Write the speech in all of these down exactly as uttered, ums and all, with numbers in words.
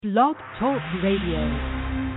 Blog Talk Radio.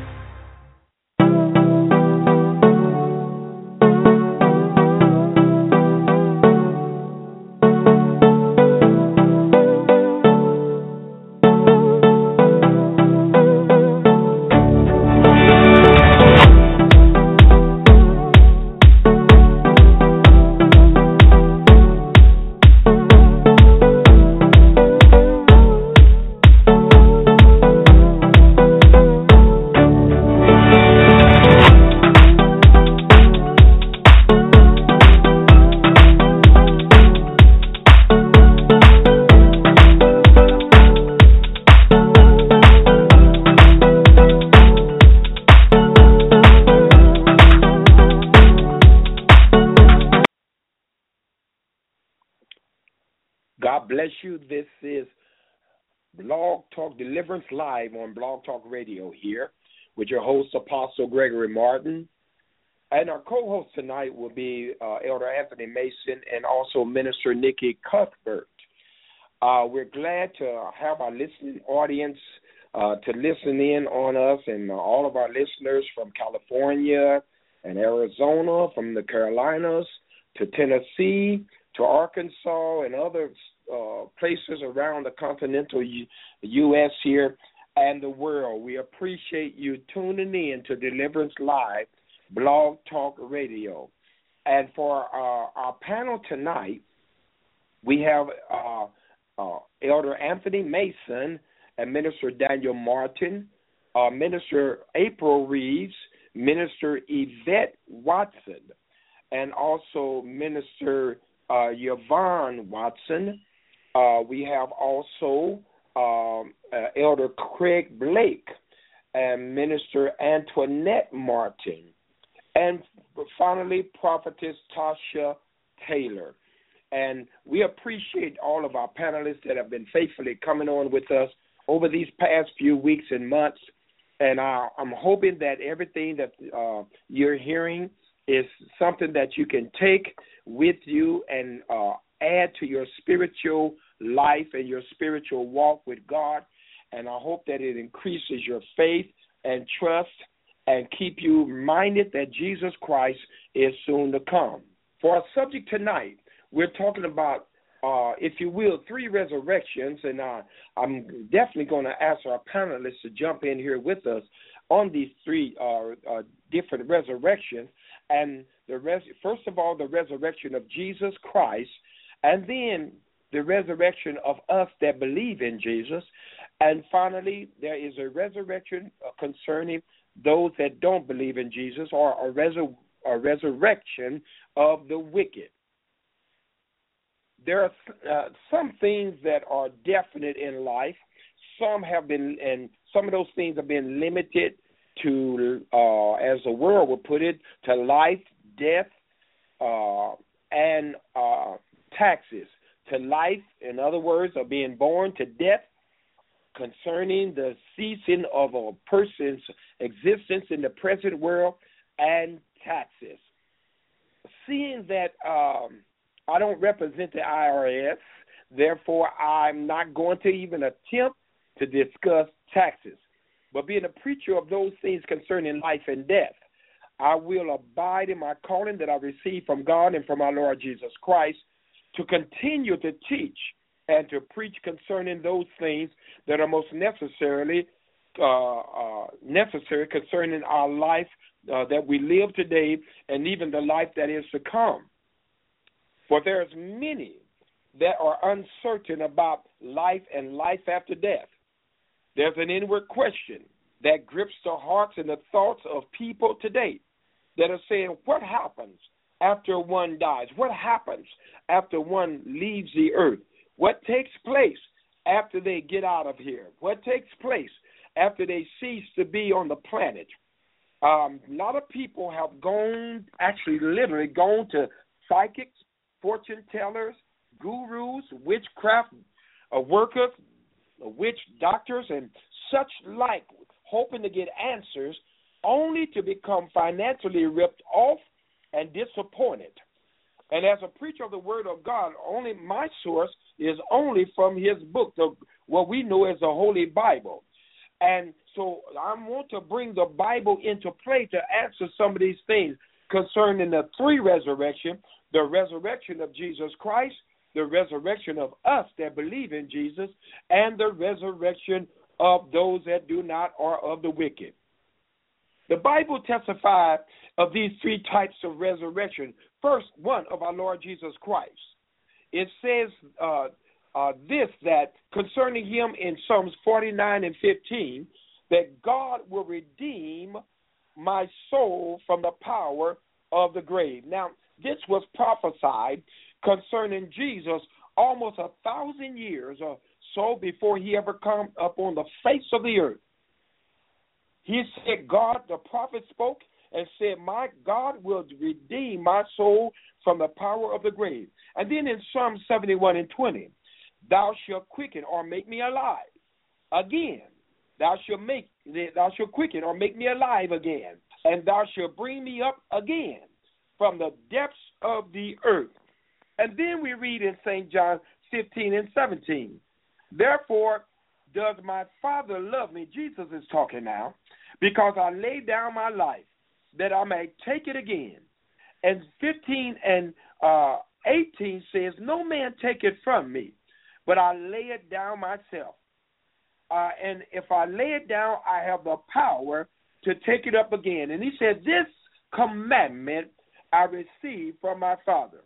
God bless you. This is Blog Talk Deliverance Live on Blog Talk Radio here with your host, Apostle Gregory Martin. And our co-host tonight will be uh, Elder Anthony Mason and also Minister Nikki Cuthbert. Uh, we're glad to have our listening audience uh, to listen in on us and uh, all of our listeners from California and Arizona, from the Carolinas to Tennessee to Arkansas and other uh, places around the continental U- U.S. here and the world. We appreciate you tuning in to Deliverance Live, Blog Talk Radio. And for our, our panel tonight, we have uh, uh, Elder Anthony Mason and Minister Daniel Martin, uh, Minister April Reeves, Minister Yvette Watson, and also Minister Uh, Yvonne Watson. Uh, we have also um, uh, Elder Craig Blake and Minister Antoinette Martin. And finally, Prophetess Tasha Taylor. And we appreciate all of our panelists that have been faithfully coming on with us over these past few weeks and months. And uh, I'm hoping that everything that uh, you're hearing is something that you can take with you and uh, add to your spiritual life and your spiritual walk with God. And I hope that it increases your faith and trust and keep you reminded that Jesus Christ is soon to come. For our subject tonight, we're talking about, uh, if you will, three resurrections. And uh, I'm definitely going to ask our panelists to jump in here with us on these three uh, uh, different resurrections. And the res- first of all, the resurrection of Jesus Christ, and then the resurrection of us that believe in Jesus. And finally, there is a resurrection concerning those that don't believe in Jesus, or a, resur- a resurrection of the wicked. There are uh, some things that are definite in life. Some have been, and some of those things have been limited to, uh, as the world would put it, to life, death, uh, and uh, taxes. To life, in other words, of being born, to death, concerning the ceasing of a person's existence in the present world, and taxes. Seeing that um, I don't represent the I R S, therefore I'm not going to even attempt to discuss taxes. But being a preacher of those things concerning life and death, I will abide in my calling that I received from God and from our Lord Jesus Christ to continue to teach and to preach concerning those things that are most necessarily uh, uh, necessary concerning our life uh, that we live today and even the life that is to come. For there's many that are uncertain about life and life after death. There's an inward question that grips the hearts and the thoughts of people today that are saying, what happens after one dies? What happens after one leaves the earth? What takes place after they get out of here? What takes place after they cease to be on the planet? Um, a lot of people have gone, actually literally gone to psychics, fortune tellers, gurus, witchcraft uh, workers, witch doctors, and such like, hoping to get answers, only to become financially ripped off and disappointed. And as a preacher of the Word of God, only my source is only from his book, the, what we know as the Holy Bible. And so I want to bring the Bible into play to answer some of these things concerning the three resurrection, the resurrection of Jesus Christ, the resurrection of us that believe in Jesus, and the resurrection of those that do not or of the wicked. The Bible testifies of these three types of resurrection. First, one of our Lord Jesus Christ. It says uh, uh, this, that concerning him in Psalms forty-nine and fifteen, that God will redeem my soul from the power of the grave. Now, this was prophesied concerning Jesus almost a thousand years or so before he ever come up on the face of the earth. He said, God, the prophet spoke and said, my God will redeem my soul from the power of the grave. And then in Psalm seventy-one and twenty, thou shalt quicken or make me alive again. Thou shalt make thou shalt quicken or make me alive again, and thou shalt bring me up again from the depths of the earth. And then we read in Saint John fifteen and seventeen, therefore does my Father love me, Jesus is talking now, because I laid down my life that I may take it again. And fifteen and uh, eighteen says, no man take it from me, but I lay it down myself. Uh, and if I lay it down, I have the power to take it up again. And he said, this commandment I received from my Father.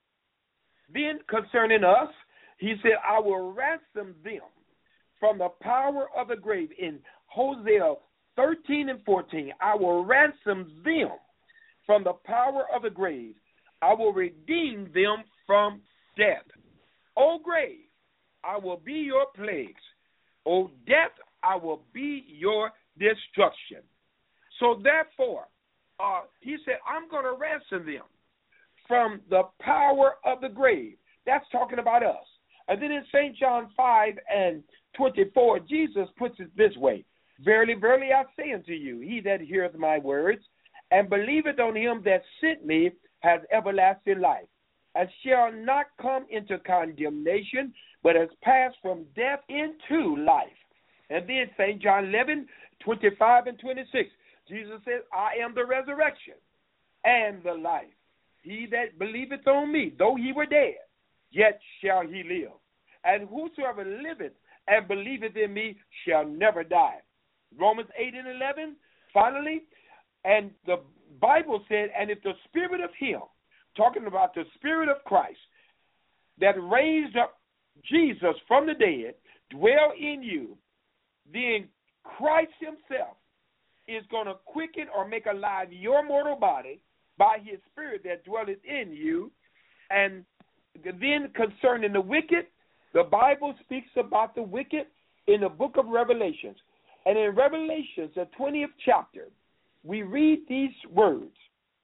Then concerning us, he said, I will ransom them from the power of the grave. In Hosea thirteen and fourteen, I will ransom them from the power of the grave. I will redeem them from death. O grave, I will be your plagues. O death, I will be your destruction. So therefore, uh, he said, I'm going to ransom them from the power of the grave. That's talking about us. And then in Saint John five and twenty-four, Jesus puts it this way, verily, verily, I say unto you, he that heareth my words and believeth on him that sent me has everlasting life, and shall not come into condemnation, but has passed from death into life. And then Saint John eleven, twenty-five and twenty-six, Jesus says, I am the resurrection and the life. He that believeth on me, though he were dead, yet shall he live. And whosoever liveth and believeth in me shall never die. Romans eight and eleven, finally, and the Bible said, and if the spirit of him, talking about the spirit of Christ, that raised up Jesus from the dead, dwell in you, then Christ himself is going to quicken or make alive your mortal body by his spirit that dwelleth in you. And then concerning the wicked, the Bible speaks about the wicked in the book of Revelations. And in Revelations, the twentieth chapter, we read these words,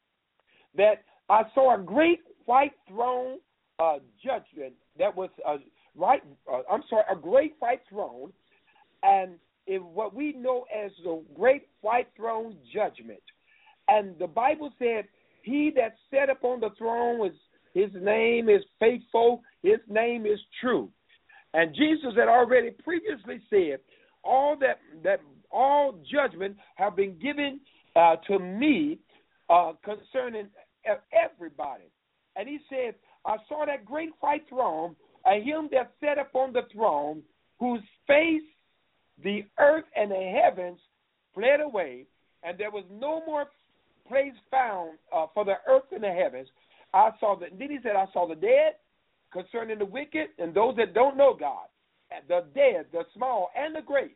that I saw a great white throne uh, judgment that was, uh, right. Uh, I'm sorry, a great white throne, and in what we know as the great white throne judgment. And the Bible said, he that sat upon the throne, was, his name is faithful, his name is true. And Jesus had already previously said, all that that all judgment have been given uh, to me uh, concerning everybody. And he said, I saw that great white throne, and him that sat upon the throne, whose face the earth and the heavens fled away, and there was no more place found uh, for the earth and the heavens. I saw the, then he said, I saw the dead, concerning the wicked and those that don't know God, the dead, the small, and the great.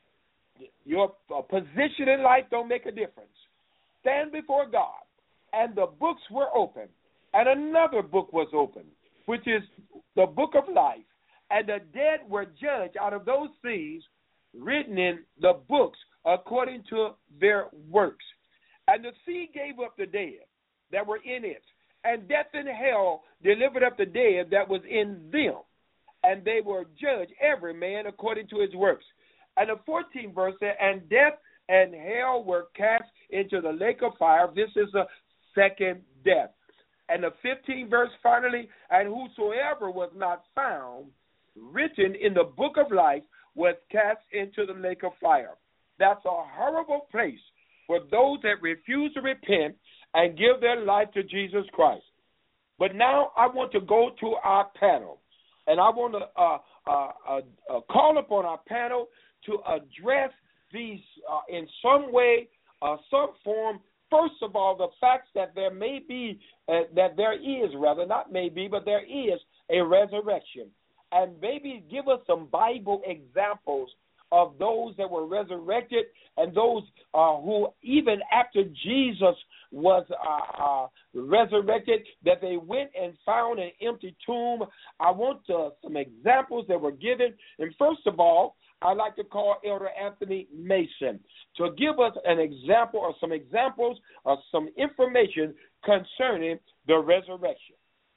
Your uh, position in life don't make a difference. Stand before God, and the books were open, and another book was opened, which is the book of life, and the dead were judged out of those things written in the books according to their works. And the sea gave up the dead that were in it, and death and hell delivered up the dead that was in them, and they were judged every man according to his works. And the fourteenth verse said, and death and hell were cast into the lake of fire. This is the second death. And the fifteenth verse finally, and whosoever was not found written in the book of life was cast into the lake of fire. That's a horrible place for those that refuse to repent and give their life to Jesus Christ. But now I want to go to our panel, and I want to uh, uh, uh, uh, call upon our panel to address these uh, in some way, uh, some form. First of all, the facts that there may be, uh, that there is, rather, not may be, but there is a resurrection. And maybe give us some Bible examples of those that were resurrected and those uh, who, even after Jesus was uh, uh, resurrected, that they went and found an empty tomb. I want uh, some examples that were given. And first of all, I'd like to call Elder Anthony Mason to give us an example or some examples or some information concerning the resurrection.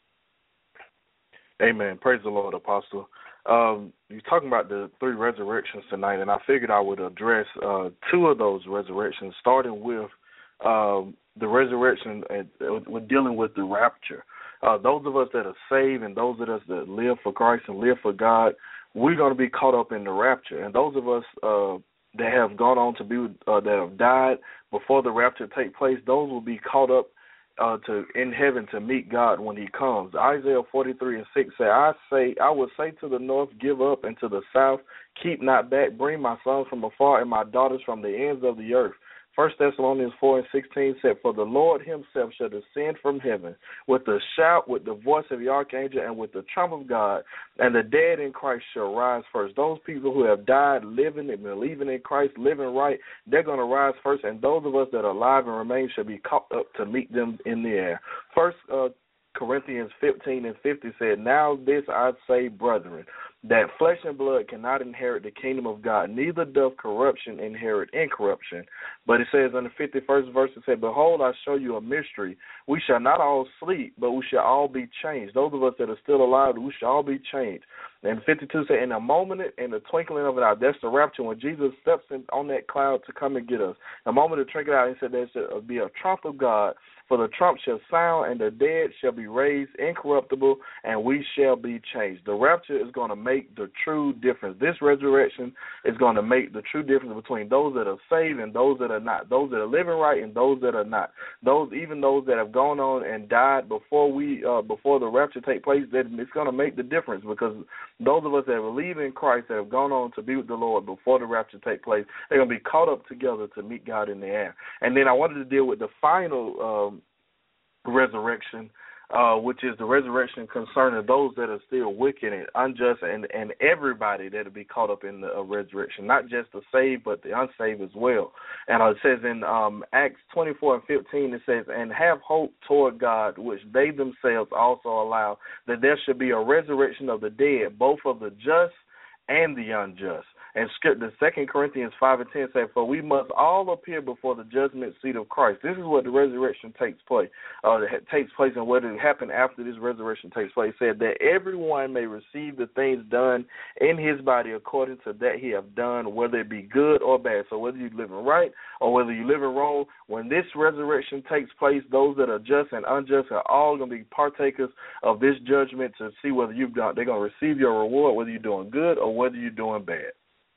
Amen. Praise the Lord, Apostle. Um, you're talking about the three resurrections tonight, and I figured I would address uh, two of those resurrections, starting with um, the resurrection and uh, we're dealing with the rapture. Uh, those of us that are saved and those of us that live for Christ and live for God, we're going to be caught up in the rapture. And those of us uh, that have gone on to be, uh, that have died before the rapture take place, those will be caught up uh, to in heaven to meet God when he comes. Isaiah forty-three and six say, I say, I will say to the north, give up, and to the south, keep not back, bring my sons from afar and my daughters from the ends of the earth. First Thessalonians four and sixteen said, for the Lord himself shall descend from heaven with a shout, with the voice of the archangel, and with the trump of God, and the dead in Christ shall rise first. Those people who have died living and believing in Christ, living right, they're going to rise first, and those of us that are alive and remain shall be caught up to meet them in the air. First uh, Corinthians fifteen and fifty said, now this I say, brethren, that flesh and blood cannot inherit the kingdom of God, neither doth corruption inherit incorruption. But it says in the fifty-first verse, it said, behold, I show you a mystery. We shall not all sleep, but we shall all be changed. Those of us that are still alive, we shall all be changed. And fifty-two said, in a moment, in the twinkling of an eye, that's the rapture, when Jesus steps in on that cloud to come and get us. A moment to twinkle out, he said there shall be a trump of God, for the trump shall sound, and the dead shall be raised incorruptible, and we shall be changed. The rapture is going to make the true difference. This resurrection is going to make the true difference between those that are saved and those that are not, those that are living right and those that are not. Those, even those that have gone on and died before we, uh, before the rapture take place, that it's going to make the difference, because those of us that believe in Christ, that have gone on to be with the Lord before the rapture take place, they're going to be caught up together to meet God in the air. And then I wanted to deal with the final um, resurrection, uh, which is the resurrection concerning those that are still wicked and unjust, and, and everybody that will be caught up in the uh, resurrection, not just the saved, but the unsaved as well. And uh, it says in um, Acts twenty-four and fifteen, it says, and have hope toward God, which they themselves also allow, that there should be a resurrection of the dead, both of the just and the unjust. And the Second Corinthians five and ten said, for we must all appear before the judgment seat of Christ. This is what the resurrection takes place. Uh, it takes place, and what will happen after this resurrection takes place. It said that everyone may receive the things done in his body according to that he have done, whether it be good or bad. So whether you're living right or whether you're living wrong, when this resurrection takes place, those that are just and unjust are all going to be partakers of this judgment to see whether you've done. They're going to receive your reward, whether you're doing good or whether you're doing bad.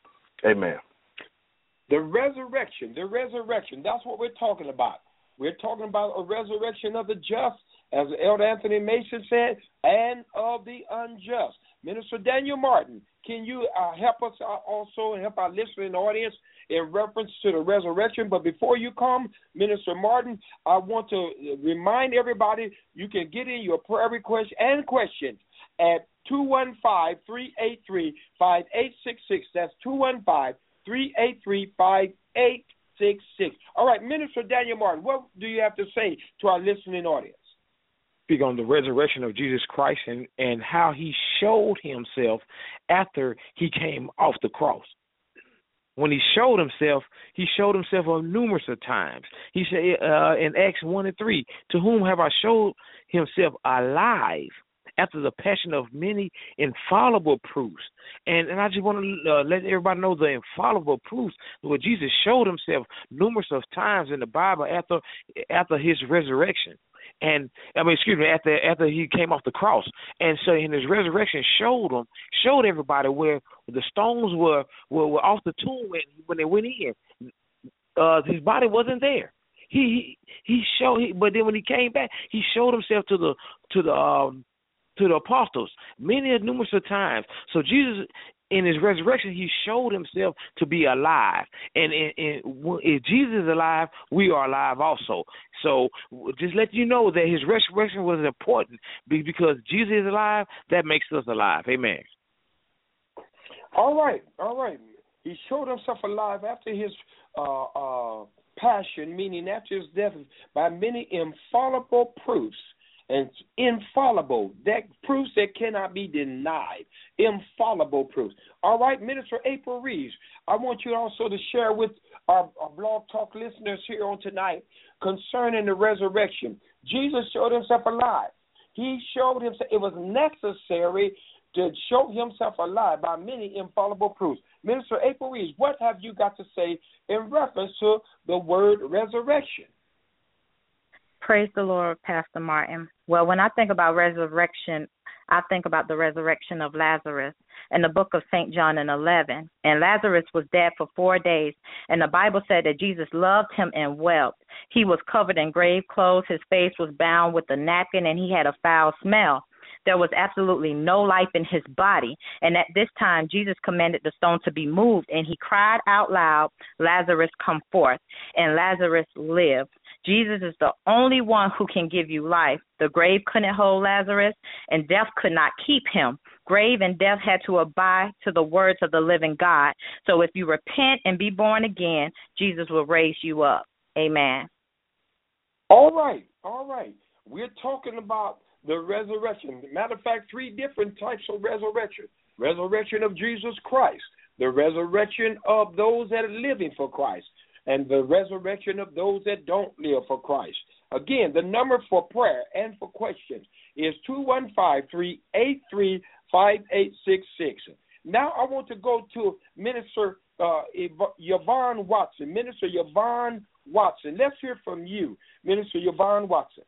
Amen. The resurrection, the resurrection, that's what we're talking about. We're talking about a resurrection of the just, as Elder Anthony Mason said, and of the unjust. Minister Daniel Martin, can you uh, help us also and help our listening audience in reference to the resurrection? But before you come, Minister Martin, I want to remind everybody you can get in your prayer requests and questions at two one five, three eight three, five eight six six. That's two one five, three eight three, five eight six six. All right, Minister Daniel Martin, what do you have to say to our listening audience? Speak on the resurrection of Jesus Christ and, and how he showed himself after he came off the cross. When he showed himself, he showed himself on numerous of times. He said uh, in Acts one and three, to whom have I showed himself alive after the passion of many infallible proofs. And and I just want to uh, let everybody know the infallible proofs where Jesus showed himself numerous of times in the Bible after after his resurrection. and I mean, excuse me, after after he came off the cross, and so in his resurrection showed them, showed everybody where the stones were were, were off the tomb when, when they went in. Uh, his body wasn't there. He he, he showed, he, but then when he came back, he showed himself to the to the um, to the apostles many numerous of times. So Jesus, in his resurrection, he showed himself to be alive. And, and, and if Jesus is alive, we are alive also. So just let you know that his resurrection was important because Jesus is alive, that makes us alive. Amen. All right, all right. He showed himself alive after his uh, uh, passion, meaning after his death, by many infallible proofs. And infallible, that proofs that cannot be denied, infallible proofs. All right, Minister April Reeves, I want you also to share with our, our Blog Talk listeners here on tonight concerning the resurrection. Jesus showed himself alive. He showed himself, it was necessary to show himself alive by many infallible proofs. Minister April Reeves, what have you got to say in reference to the word resurrection? Praise the Lord, Pastor Martin. Well, when I think about resurrection, I think about the resurrection of Lazarus in the book of Saint John in eleven. And Lazarus was dead for four days, and the Bible said that Jesus loved him and wept. He was covered in grave clothes. His face was bound with a napkin, and he had a foul smell. There was absolutely no life in his body. And at this time, Jesus commanded the stone to be moved, and he cried out loud, "Lazarus, come forth." And Lazarus lived. Jesus is the only one who can give you life. The grave couldn't hold Lazarus, and death could not keep him. Grave and death had to abide to the words of the living God. So if you repent and be born again, Jesus will raise you up. Amen. All right, all right. We're talking about the resurrection. Matter of fact, three different types of resurrection. Resurrection of Jesus Christ, the resurrection of those that are living for Christ, and the resurrection of those that don't live for Christ. Again, the number for prayer and for questions is two one five, three eight three, five eight six six. Now I want to go to Minister uh, Yvonne Watson. Minister Yvonne Watson. Let's hear from you, Minister Yvonne Watson.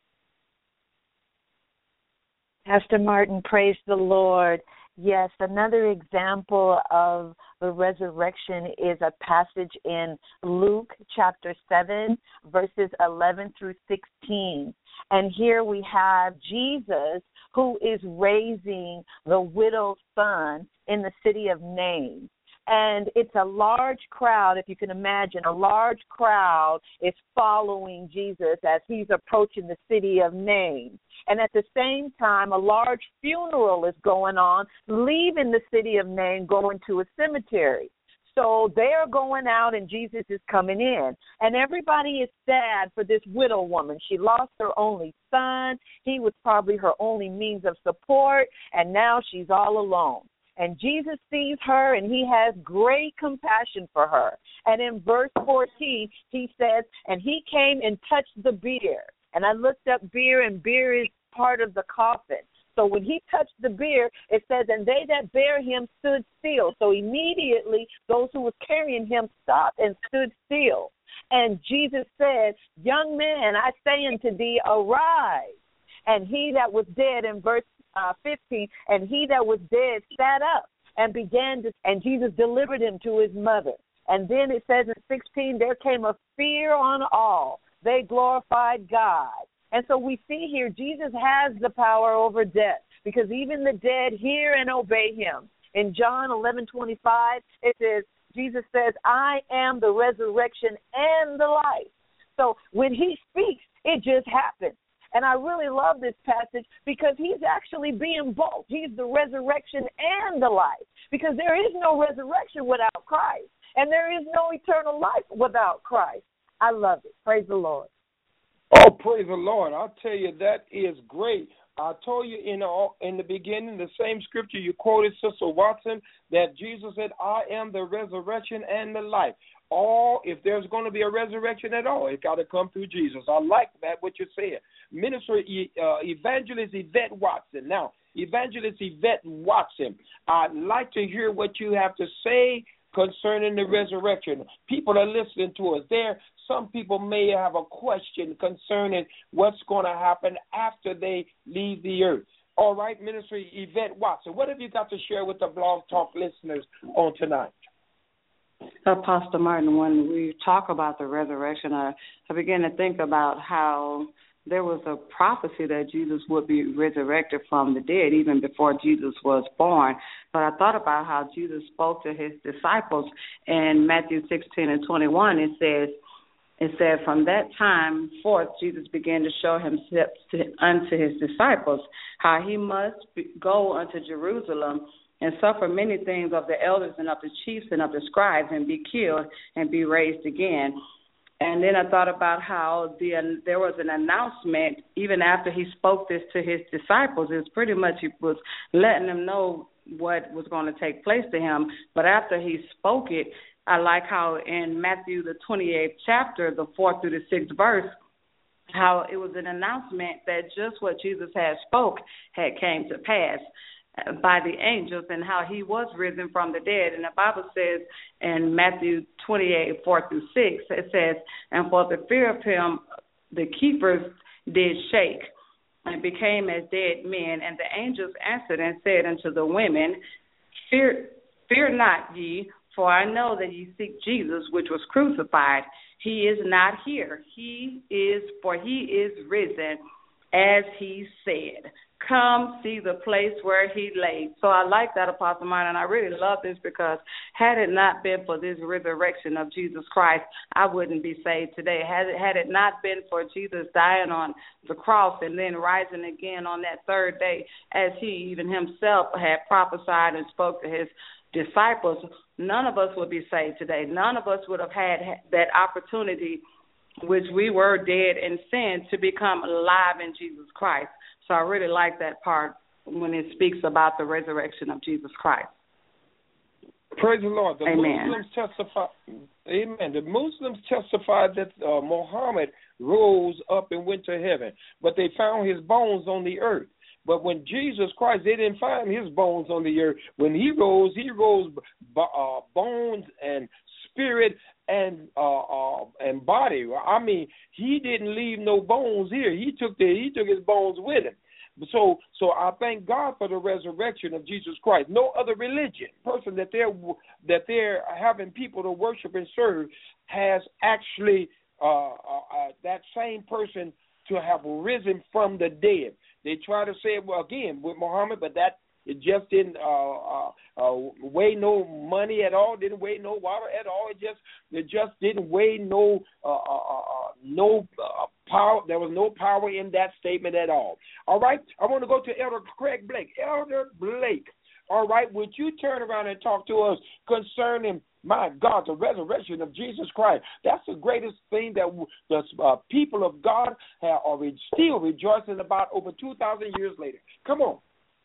Pastor Martin, praise the Lord. Yes, another example of the resurrection is a passage in Luke chapter seven, verses eleven through sixteen. And here we have Jesus who is raising the widow's son in the city of Nain. And it's a large crowd, if you can imagine, a large crowd is following Jesus as he's approaching the city of Nain. And at the same time, a large funeral is going on, leaving the city of Nain, going to a cemetery. So they're going out and Jesus is coming in. And everybody is sad for this widow woman. She lost her only son. He was probably her only means of support, and now she's all alone. And Jesus sees her, and he has great compassion for her. And in verse fourteen, he says, and he came and touched the bier. And I looked up bier, and bier is part of the coffin. So when he touched the bier, it says, and they that bare him stood still. So immediately those who was carrying him stopped and stood still. And Jesus said, young man, I say unto thee, arise. And he that was dead, in verse uh, fifteen, and he that was dead sat up and began to, and Jesus delivered him to his mother. And then it says in sixteen, there came a fear on all. They glorified God. And so we see here Jesus has the power over death, because even the dead hear and obey him. In John eleven twenty-five, it says, Jesus says, I am the resurrection and the life. So when he speaks, it just happens. And I really love this passage because he's actually being both. He's the resurrection and the life, because there is no resurrection without Christ, and there is no eternal life without Christ. I love it. Praise the Lord. Oh, praise the Lord. I'll tell you, that is great. I told you in the, in the beginning, the same scripture you quoted, Sister Watson, that Jesus said, I am the resurrection and the life. All, if there's going to be a resurrection at all, it's got to come through Jesus. I like that, what you said. Minister uh, Evangelist Yvette Watson. Now, Evangelist Yvette Watson, I'd like to hear what you have to say concerning the resurrection. People are listening to us. There, some people may have a question concerning what's going to happen after they leave the earth. All right, Minister Yvette Watson, what have you got to share with the Blog Talk listeners on tonight? Apostle Martin, when we talk about the resurrection, I, I began to think about how there was a prophecy that Jesus would be resurrected from the dead even before Jesus was born. But I thought about how Jesus spoke to his disciples in Matthew sixteen and twenty-one. It says, it said, from that time forth, Jesus began to show himself to, unto his disciples how he must be, go unto Jerusalem and suffer many things of the elders and of the chiefs and of the scribes, and be killed and be raised again. And then I thought about how the uh, there was an announcement even after he spoke this to his disciples. It was pretty much he was letting them know what was going to take place to him. But after he spoke it, I like how in Matthew the twenty-eighth chapter, the fourth through the sixth verse, how it was an announcement that just what Jesus had spoke had came to pass by the angels, and how he was risen from the dead. And the Bible says in Matthew twenty-eight, four through six, it says, and for the fear of him, the keepers did shake and became as dead men. And the angels answered and said unto the women, Fear, fear not ye, for I know that ye seek Jesus, which was crucified. He is not here. He is, for he is risen, as he said. Come see the place where he lay. So I like that, Apostle Martin, and I really love this because had it not been for this resurrection of Jesus Christ, I wouldn't be saved today. Had it, had it not been for Jesus dying on the cross and then rising again on that third day, as he even himself had prophesied and spoke to his disciples, none of us would be saved today. None of us would have had that opportunity, which we were dead in sin, to become alive in Jesus Christ. So I really like that part when it speaks about the resurrection of Jesus Christ. Praise the Lord. The Amen. Muslims testify. Amen. The Muslims testified that uh, Muhammad rose up and went to heaven, but they found his bones on the earth. But when Jesus Christ, they didn't find his bones on the earth. When he rose, he rose uh, bones and spirit and uh, uh, and body. I mean, he didn't leave no bones here. He took the he took his bones with him. So, so I thank God for the resurrection of Jesus Christ. No other religion, person that they're that they're having people to worship and serve, has actually uh, uh, uh, that same person to have risen from the dead. They try to say it well again with Muhammad, but that it just didn't uh, uh, uh, weigh no money at all. Didn't weigh no water at all. It just it just didn't weigh no uh, uh, uh, no uh, power. There was no power in that statement at all. All right, I want to go to Elder Craig Blake. Elder Blake. All right, would you turn around and talk to us concerning, my God, the resurrection of Jesus Christ? That's the greatest thing that the uh, people of God have, are still rejoicing about over two thousand years later. Come on.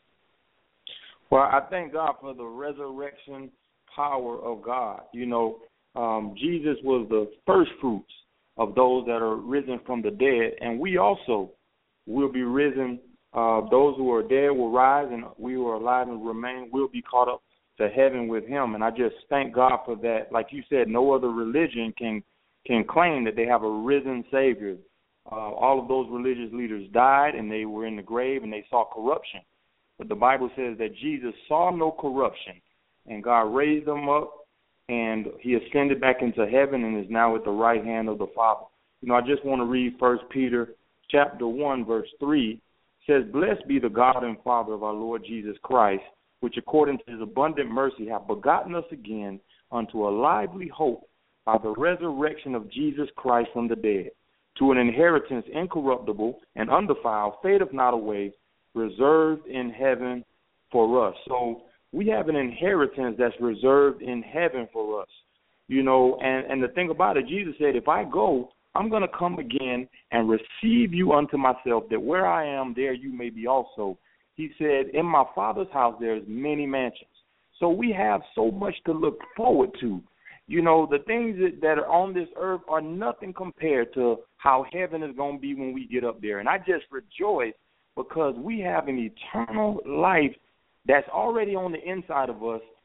Well, I thank God for the resurrection power of God. You know, um, Jesus was the first fruits of those that are risen from the dead, and we also will be risen. Uh, those who are dead will rise, and we who are alive and remain will be caught up to heaven with him. And I just thank God for that. Like you said, no other religion can can claim that they have a risen Savior. Uh, all of those religious leaders died, and they were in the grave, and they saw corruption. But the Bible says that Jesus saw no corruption, and God raised him up, and he ascended back into heaven and is now at the right hand of the Father. You know, I just want to read First Peter chapter one, verse three. It says, Blessed be the God and Father of our Lord Jesus Christ, which according to his abundant mercy hath begotten us again unto a lively hope by the resurrection of Jesus Christ from the dead, to an inheritance incorruptible and undefiled, fadeth not away, reserved in heaven for us. So we have an inheritance that's reserved in heaven for us. You know, and, and the thing about it, Jesus said, if I go, I'm going to come again and receive you unto myself, that where I am, there you may be also. He said, in my Father's house there's many mansions. So we have so much to look forward to. You know, the things that, that are on this earth are nothing compared to how heaven is going to be when we get up there. And I just rejoice because we have an eternal life that's already on the inside of us,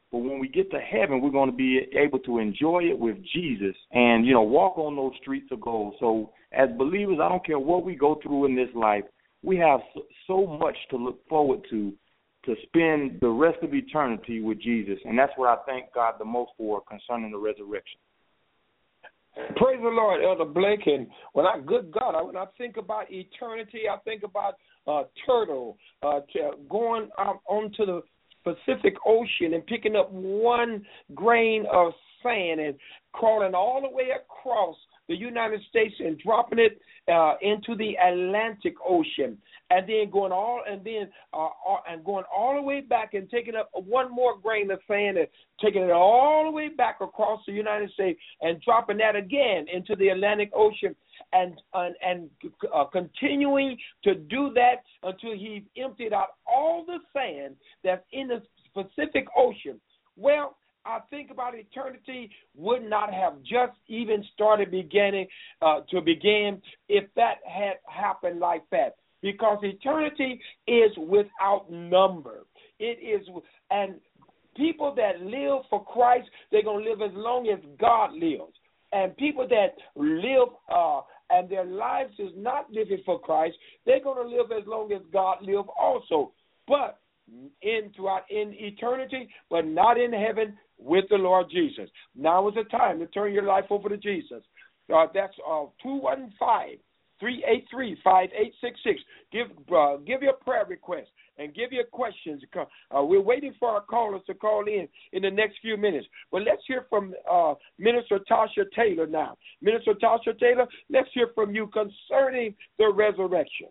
But when we get to heaven, we're going to be able to enjoy it with Jesus and, you know, walk on those streets of gold. So as believers, I don't care what we go through in this life, we have so much to look forward to, to spend the rest of eternity with Jesus. And that's what I thank God the most for concerning the resurrection. Praise the Lord, Elder Blake. And when I, good God, I, when I think about eternity, I think about uh, turtle uh, going out onto the Pacific Ocean and picking up one grain of sand and crawling all the way across the United States and dropping it uh, into the Atlantic Ocean, and then going all and then uh, and going all the way back and taking up one more grain of sand and taking it all the way back across the United States and dropping that again into the Atlantic Ocean, and and, and uh, continuing to do that until he emptied out all the sand that's in the Pacific Ocean. Well, I think about eternity would not have just even started beginning uh, to begin if that had happened like that, because eternity is without number. It is, and people that live for Christ, they're going to live as long as God lives. And people that live uh, and their lives is not living for Christ, they're going to live as long as God lives also. But in throughout in eternity, but not in heaven with the Lord Jesus. Now is the time to turn your life over to Jesus. Uh, that's uh, two one five, three eight three, five eight six six. Give uh, give your prayer request and give your questions. Uh, we're waiting for our callers to call in in the next few minutes. But let's hear from uh, Minister Tasha Taylor now. Minister Tasha Taylor, let's hear from you concerning the resurrection.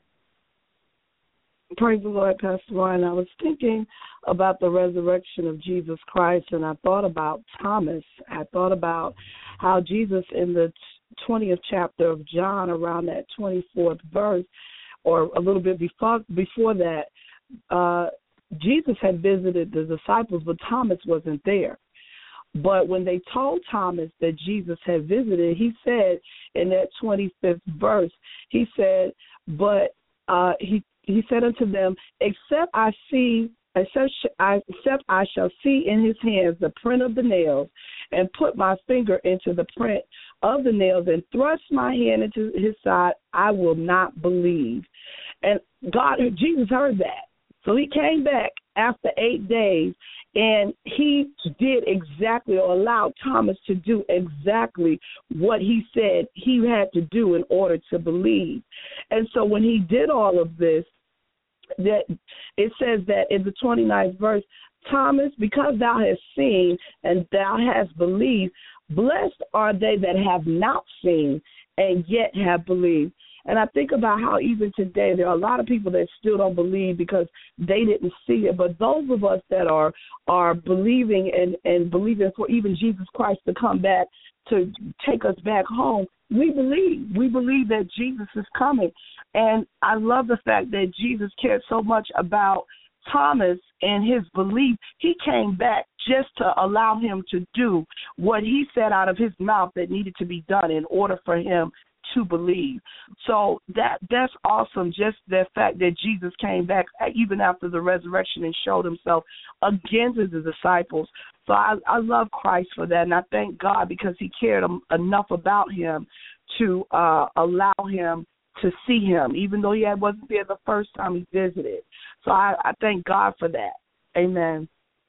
Praise the Lord, Pastor Ryan. I was thinking about the resurrection of Jesus Christ, and I thought about Thomas. I thought about how Jesus in the twentieth chapter of John, around that twenty-fourth verse, or a little bit before before that, uh, Jesus had visited the disciples, but Thomas wasn't there. But when they told Thomas that Jesus had visited, he said in that twenty-fifth verse, he said, but uh, he He said unto them, except I see, except I, except I shall see in his hands the print of the nails, and put my finger into the print of the nails, and thrust my hand into his side, I will not believe. And God, Jesus heard that. So he came back after eight days, and he did exactly, or allowed Thomas to do exactly what he said he had to do in order to believe. And so when he did all of this, that it says that in the twenty-ninth verse, Thomas, because thou hast seen and thou hast believed, blessed are they that have not seen and yet have believed. And I think about how even today there are a lot of people that still don't believe because they didn't see it. But those of us that are are believing and, and believing for even Jesus Christ to come back to take us back home, we believe. We believe that Jesus is coming. And I love the fact that Jesus cared so much about Thomas and his belief. He came back just to allow him to do what he said out of his mouth that needed to be done in order for him to believe. So that that's awesome, just the fact that Jesus came back even after the resurrection and showed himself again to the disciples. So I, I love Christ for that, and I thank God because he cared enough about him to uh, allow him to see him, even though he wasn't there the first time he visited. So I, I thank God for that. Amen.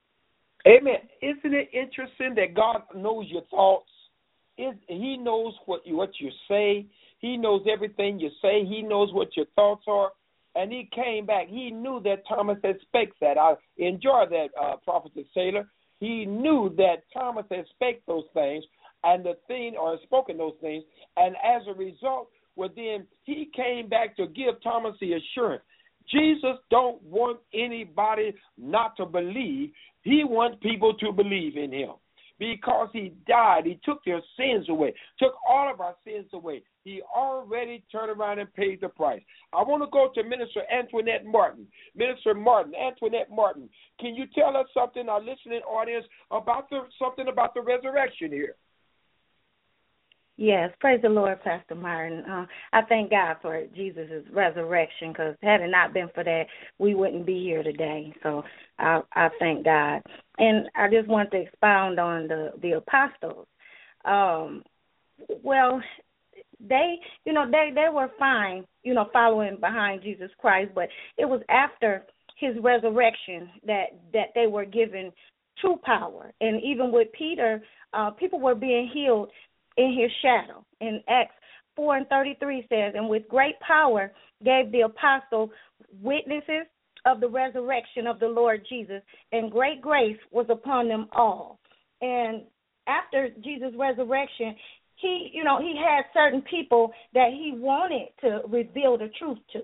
Amen. Isn't it interesting that God knows your thoughts? Is, he knows what you, what you say. He knows everything you say. He knows what your thoughts are. And he came back. He knew that Thomas had spake that. I enjoy that, uh, Prophet Taylor. He knew that Thomas had spake those things and the thing, or spoken those things. And as a result, well, then he came back to give Thomas the assurance. Jesus don't want anybody not to believe. He wants people to believe in him. Because he died, he took their sins away, took all of our sins away. He already turned around and paid the price. I want to go to Minister Antoinette Martin. Minister Martin, Antoinette Martin, can you tell us something, our listening audience, about the something about the resurrection here? Yes, praise the Lord, Pastor Martin. Uh, I thank God for Jesus' resurrection, because had it not been for that, we wouldn't be here today. So I, I thank God. And I just want to expound on the, the apostles. Um, well, they, you know, they, they were fine, you know, following behind Jesus Christ, but it was after his resurrection that, that they were given true power. And even with Peter, uh, people were being healed in his shadow. In Acts four and thirty-three says, and with great power gave the apostle witnesses of the resurrection of the Lord Jesus, and great grace was upon them all. And after Jesus' resurrection, he, you know, he had certain people that he wanted to reveal the truth to.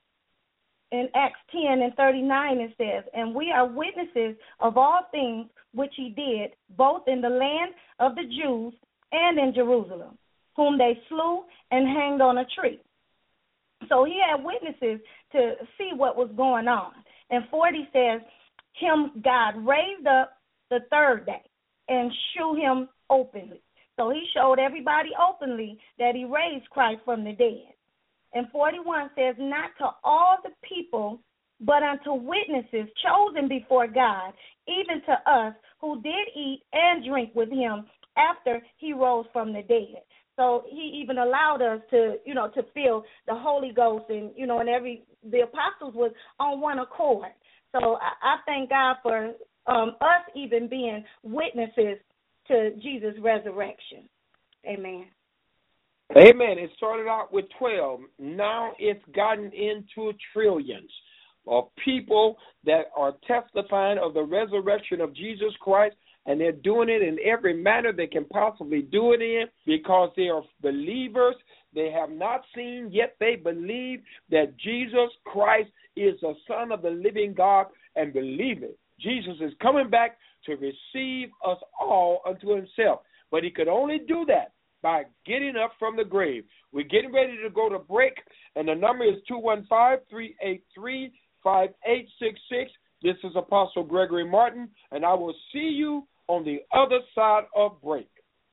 In Acts ten and thirty-nine it says, and we are witnesses of all things which he did, both in the land of the Jews and in Jerusalem, whom they slew and hanged on a tree. So he had witnesses to see what was going on. And forty says, him God raised up the third day and shewed him openly. So he showed everybody openly that he raised Christ from the dead. And forty-one says, not to all the people, but unto witnesses chosen before God, even to us who did eat and drink with him after he rose from the dead. So he even allowed us to, you know, to feel the Holy Ghost, and, you know, and every, the apostles was on one accord. So I, I thank God for um, us even being witnesses to Jesus' resurrection. Amen. Amen. It started out with twelve. Now it's gotten into trillions of people that are testifying of the resurrection of Jesus Christ, and they're doing it in every manner they can possibly do it in, because they are believers. They have not seen, yet they believe that Jesus Christ is the Son of the living God, and believe it. Jesus is coming back to receive us all unto himself. But he could only do that by getting up from the grave. We're getting ready to go to break, and the number is two one five, three eight three, five eight six six. This is Apostle Gregory Martin, and I will see you on the other side of break.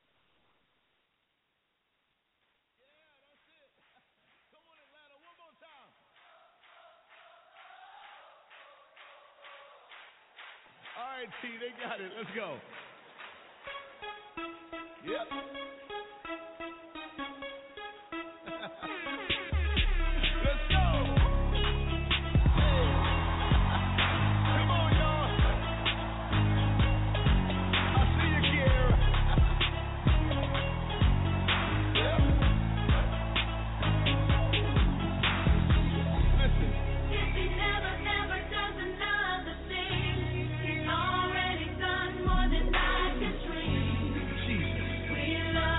All right, T, they got it. Let's go. Yep. Let's go. Come on, y'all. I see you, Kiara. Yep. Listen. He never, never does another thing. He's already done more than I can dream. Jesus. We love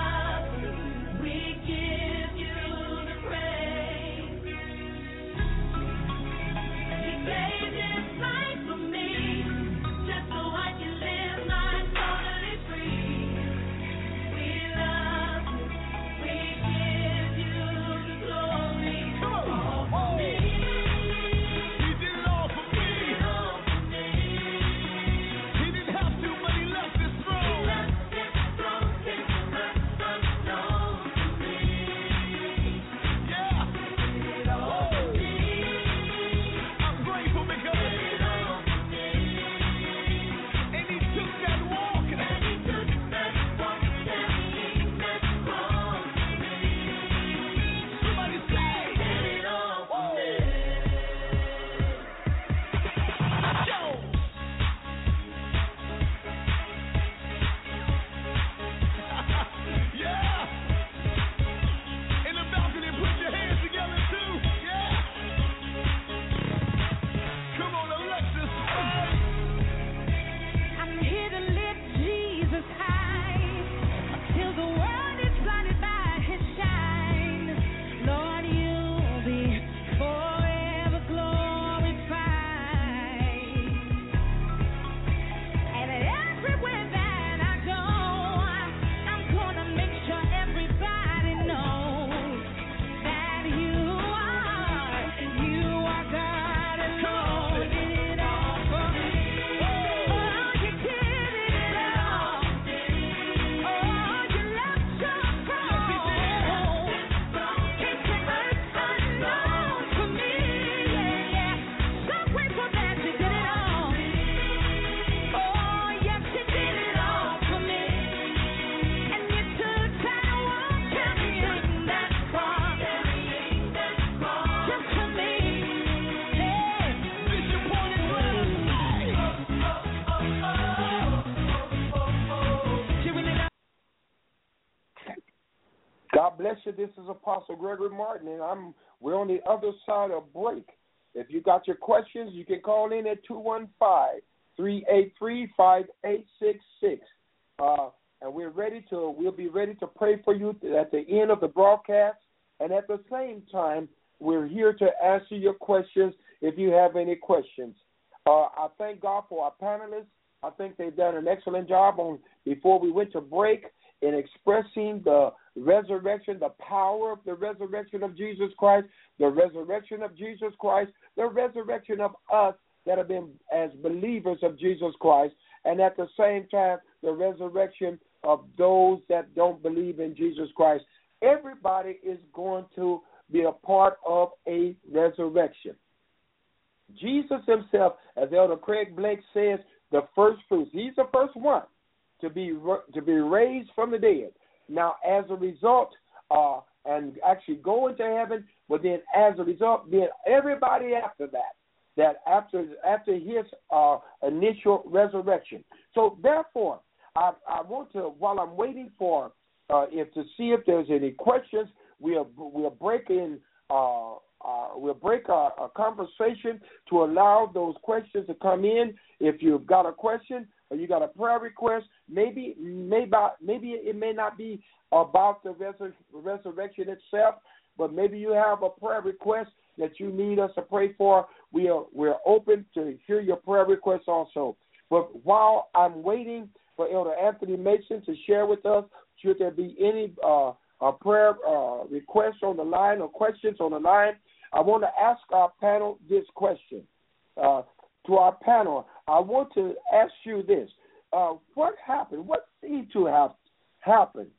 God bless you. This is Apostle Gregory Martin, and I'm we're on the other side of break. If you got your questions, you can call in at two one five, three eight three, five eight six six. Uh, and we're ready to we'll be ready to pray for you at the end of the broadcast. And at the same time, we're here to answer your questions if you have any questions. Uh, I thank God for our panelists. I think they've done an excellent job on before we went to break in expressing the resurrection, the power of the resurrection of Jesus Christ, the resurrection of Jesus Christ, the resurrection of us that have been as believers of Jesus Christ, and at the same time, the resurrection of those that don't believe in Jesus Christ. Everybody is going to be a part of a resurrection. Jesus himself, as Elder Craig Blake says, the first fruits. He's the first one to be to be raised from the dead. Now, as a result, uh, and actually go into heaven, but then as a result, then everybody after that, that after after his uh, initial resurrection. So therefore, I, I want to, while I'm waiting for uh, if to see if there's any questions, we'll we'll break in. Uh, Uh, we'll break our, our conversation to allow those questions to come in. If you've got a question or you got a prayer request, maybe maybe maybe it may not be about the resur- resurrection itself, but maybe you have a prayer request that you need us to pray for. We are we're open to hear your prayer requests also. But while I'm waiting for Elder Anthony Mason to share with us, should there be any uh, uh, prayer uh, requests on the line or questions on the line, I want to ask our panel this question. Uh, to our panel, I want to ask you this. Uh, what happened? What seemed to have happened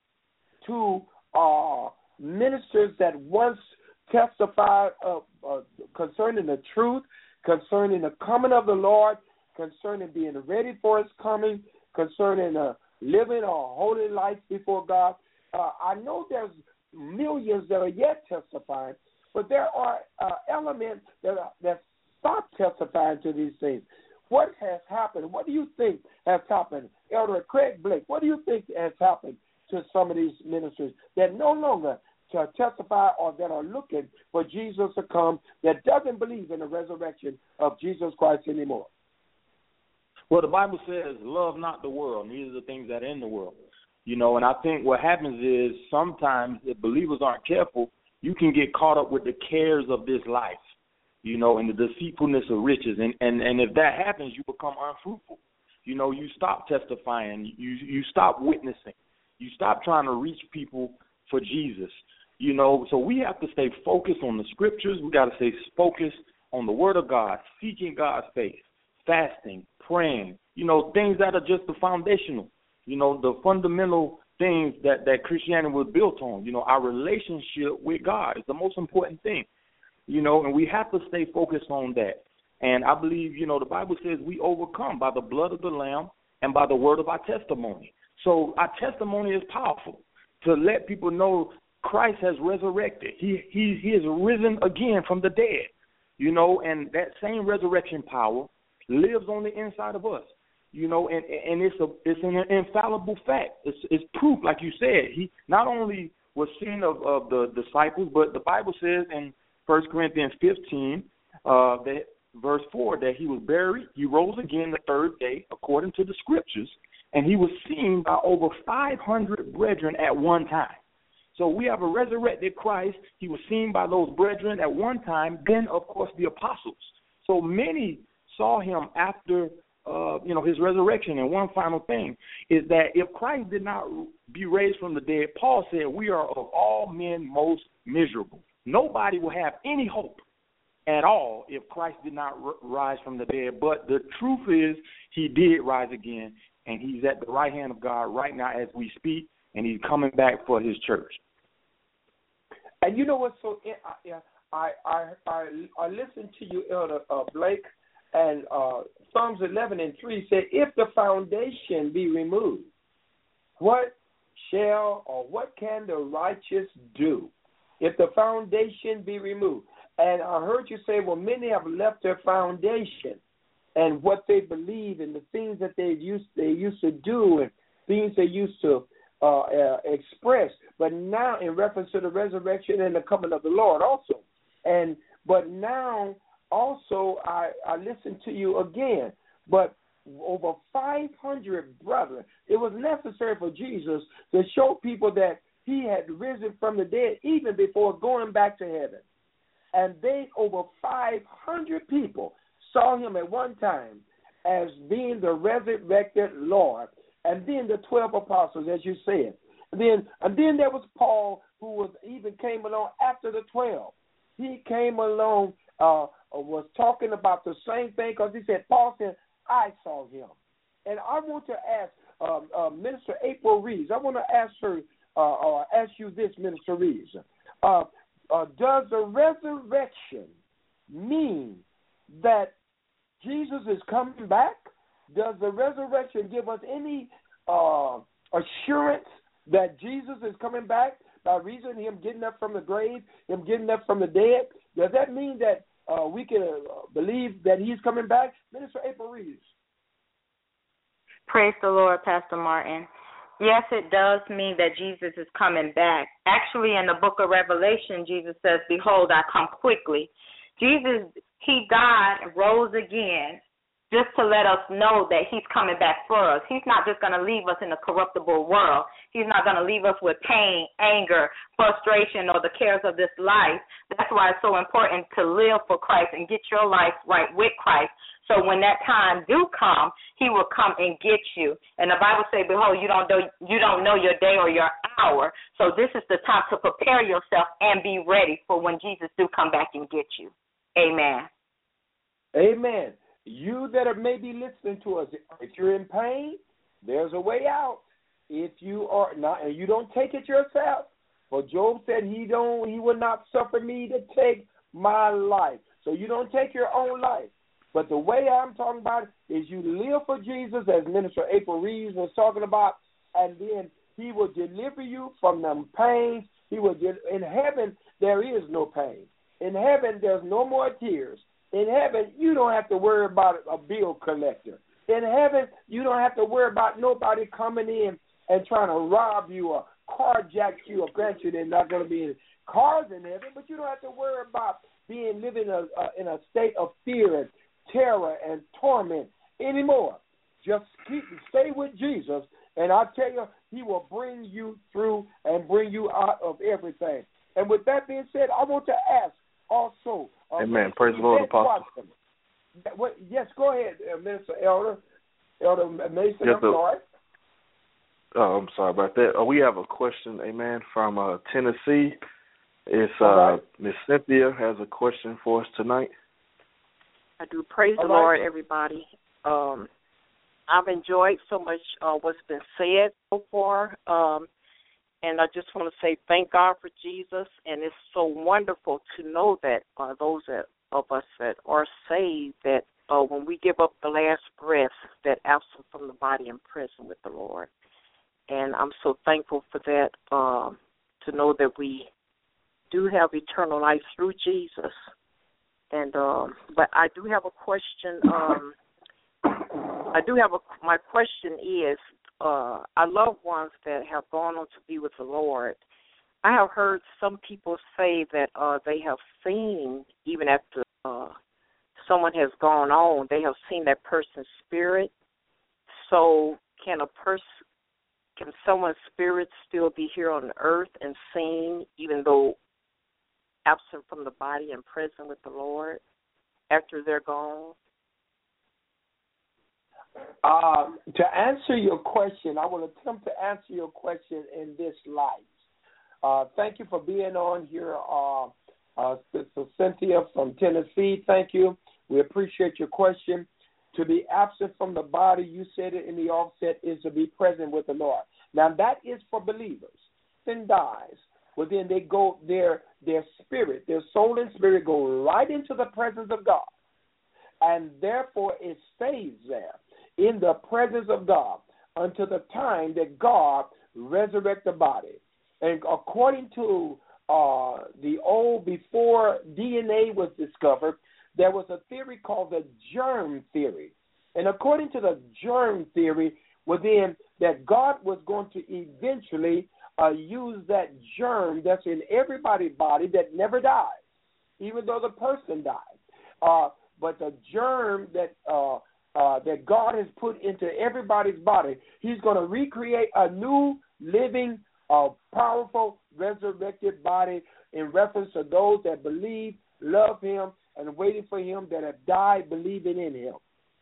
to uh, ministers that once testified of, uh, concerning the truth, concerning the coming of the Lord, concerning being ready for his coming, concerning uh, living a holy life before God? Uh, I know there's millions that are yet testifying, but there are uh, elements that are, that stop testifying to these things. What has happened? What do you think has happened? Elder Craig Blake, what do you think has happened to some of these ministers that no longer can testify or that are looking for Jesus to come, that doesn't believe in the resurrection of Jesus Christ anymore? Well, the Bible says, love not the world, neither the things that are in the world. You know, and I think what happens is sometimes if believers aren't careful, you can get caught up with the cares of this life, you know, and the deceitfulness of riches. And, and, and if that happens, you become unfruitful. You know, you stop testifying. You, you stop witnessing. You stop trying to reach people for Jesus. You know, so we have to stay focused on the scriptures. We got to stay focused on the word of God, seeking God's face, fasting, praying, you know, things that are just the foundational, you know, the fundamental things that, that Christianity was built on. You know, our relationship with God is the most important thing, you know, and we have to stay focused on that. And I believe, you know, the Bible says we overcome by the blood of the Lamb and by the word of our testimony. So our testimony is powerful to let people know Christ has resurrected. He, he, he has risen again from the dead, you know, and that same resurrection power lives on the inside of us. You know, and, and it's a it's an infallible fact. It's, it's proof, like you said. He not only was seen of, of the disciples, but the Bible says in First Corinthians fifteen, uh, that verse four, that he was buried. He rose again the third day, according to the scriptures, and he was seen by over five hundred brethren at one time. So we have a resurrected Christ. He was seen by those brethren at one time. Then, of course, the apostles. So many saw him after Uh, you know, his resurrection. And one final thing is that if Christ did not be raised from the dead, Paul said we are of all men most miserable. Nobody will have any hope at all if Christ did not r- rise from the dead. But the truth is he did rise again, and he's at the right hand of God right now as we speak, and he's coming back for his church. And you know what's so I I I, I listened to you, Elder uh, Blake. And uh, Psalms eleven and three said, if the foundation be removed, what shall or what can the righteous do? If the foundation be removed. And I heard you say, well, many have left their foundation and what they believe and the things that they used they used to do and things they used to uh, uh, expressed, but now in reference to the resurrection and the coming of the Lord also. And but now also I, I listen to you again, but over five hundred brethren, it was necessary for Jesus to show people that he had risen from the dead even before going back to heaven. And they, over five hundred people, saw him at one time as being the resurrected Lord. And then the twelve apostles, as you said. And then, and then there was Paul, who was even came along after the twelve. He came along, uh, was talking about the same thing, because he said, Paul said, I saw him. And I want to ask um, uh, Minister April Reeves, I want to ask her, uh, uh, ask you this, Minister Reeves. Uh, uh, does the resurrection mean that Jesus is coming back? Does the resurrection give us any uh, assurance that Jesus is coming back by reason of him getting up from the grave, him getting up from the dead? Does that mean that uh, we can uh, believe that he's coming back? Minister April Reeves. Praise the Lord, Pastor Martin. Yes, it does mean that Jesus is coming back. Actually, in the book of Revelation, Jesus says, behold, I come quickly. Jesus, he died and rose again just to let us know that he's coming back for us. He's not just going to leave us in a corruptible world. He's not going to leave us with pain, anger, frustration, or the cares of this life. That's why it's so important to live for Christ and get your life right with Christ. So when that time do come, he will come and get you. And the Bible says, behold, you don't know, you don't know your day or your hour. So this is the time to prepare yourself and be ready for when Jesus do come back and get you. Amen. Amen. You that are maybe listening to us, if you're in pain, there's a way out. If you are not, and you don't take it yourself, for Job said he don't, he would not suffer me to take my life. So you don't take your own life. But the way I'm talking about it is you live for Jesus, as Minister April Reeves was talking about, and then he will deliver you from them pains. He will. In heaven, there is no pain. In heaven, there's no more tears. In heaven, you don't have to worry about a bill collector. In heaven, you don't have to worry about nobody coming in and trying to rob you or carjack you or grant you they're not going to be in cars in heaven, but you don't have to worry about being living a, a, in a state of fear and terror and torment anymore. Just keep stay with Jesus, and I tell you, he will bring you through and bring you out of everything. And with that being said, I want to ask also. Uh, Amen. Praise the Lord, Apostle. What, yes, go ahead, uh, Minister Elder. Elder Mason, yes, I'm sorry. Oh, I'm sorry about that. Uh, we have a question, amen, from uh, Tennessee. It's uh, right. Miss Cynthia has a question for us tonight. I do. Praise All the right. Lord, everybody. Um, I've enjoyed so much uh, what's been said so far. Um, And I just want to say thank God for Jesus, and it's so wonderful to know that uh, those that, of us that are saved, that uh, when we give up the last breath, that absent from the body and present with the Lord. And I'm so thankful for that, um, to know that we do have eternal life through Jesus. And um, but I do have a question. Um, I do have a. My question is. Uh, our loved ones that have gone on to be with the Lord, I have heard some people say that uh, they have seen, even after uh, someone has gone on, they have seen that person's spirit. So can a person, can someone's spirit still be here on the earth and seen, even though absent from the body and present with the Lord after they're gone? Uh, to answer your question, I will attempt to answer your question in this light. Uh, thank you for being on here, uh, uh, Sister Cynthia from Tennessee. Thank you. We appreciate your question. To be absent from the body, you said it in the offset, is to be present with the Lord. Now, that is for believers. Sin dies. Well, then they go, their, their spirit, their soul and spirit go right into the presence of God. And therefore, it stays there in the presence of God until the time that God resurrects the body. And according to uh, the old, before D N A was discovered, there was a theory called the germ theory. And according to the germ theory, well, then that God was going to eventually uh, use that germ that's in everybody's body that never dies, even though the person died. Uh, but the germ that uh, uh, that God has put into everybody's body, he's going to recreate a new living, uh, powerful, resurrected body in reference to those that believe, love him, and waiting for him that have died believing in him.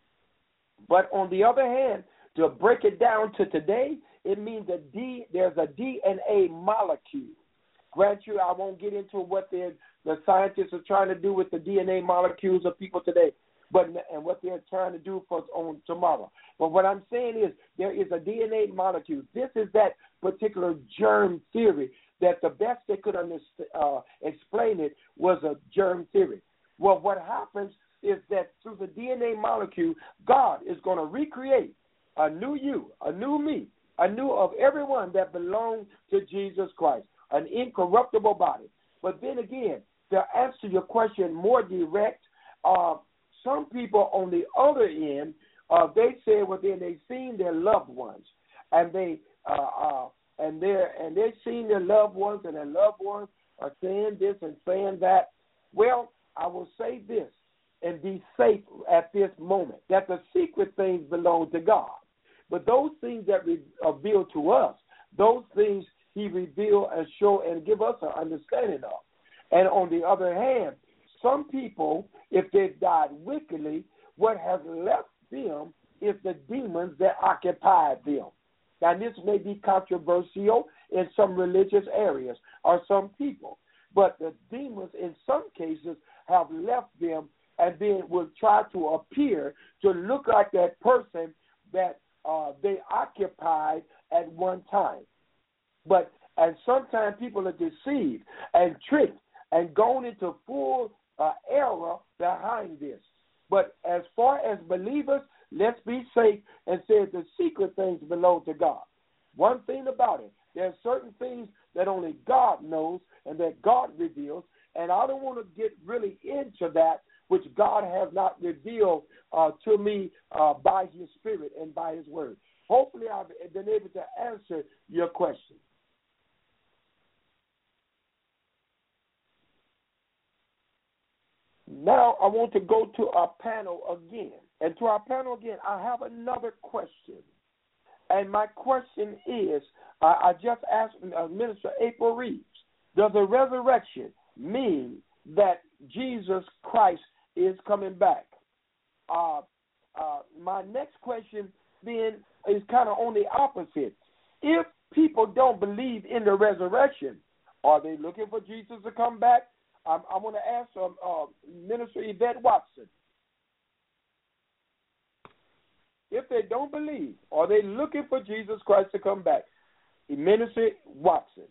But on the other hand, to break it down to today, it means that D, there's a D N A molecule. Grant you, I won't get into what the scientists are trying to do with the D N A molecules of people today, but and what they're trying to do for us on tomorrow. But what I'm saying is there is a D N A molecule. This is that particular germ theory that the best they could understand, uh, explain it was a germ theory. Well, what happens is that through the D N A molecule, God is going to recreate a new you, a new me, a new of everyone that belongs to Jesus Christ, an incorruptible body. But then again, to answer your question more direct, uh, some people on the other end, uh, they say, well, then they've seen their loved ones, and they uh, uh, and they're and they've seen their loved ones, and their loved ones are saying this and saying that. Well, I will say this and be safe at this moment, that the secret things belong to God. But those things that re- reveal to us, those things he reveal and show and give us an understanding of. And on the other hand, some people, if they've died wickedly, what has left them is the demons that occupied them. Now, this may be controversial in some religious areas or some people, but the demons in some cases have left them and then will try to appear to look like that person that uh, they occupied at one time. But and sometimes people are deceived and tricked and gone into full uh, error behind this. But as far as believers, let's be safe and say the secret things belong to God. One thing about it, there are certain things that only God knows and that God reveals, and I don't want to get really into that which God has not revealed uh, to me uh, by his Spirit and by his word. Hopefully I've been able to answer your question. Now I want to go to our panel again. And to our panel again, I have another question. And my question is, uh, I just asked uh, Minister April Reeves, does the resurrection mean that Jesus Christ is coming back? Uh, uh, my next question then is kind of on the opposite. If people don't believe in the resurrection, are they looking for Jesus to come back? Um, I want to ask um, uh, Minister Yvette Watson. If they don't believe, are they looking for Jesus Christ to come back? Minister Watson.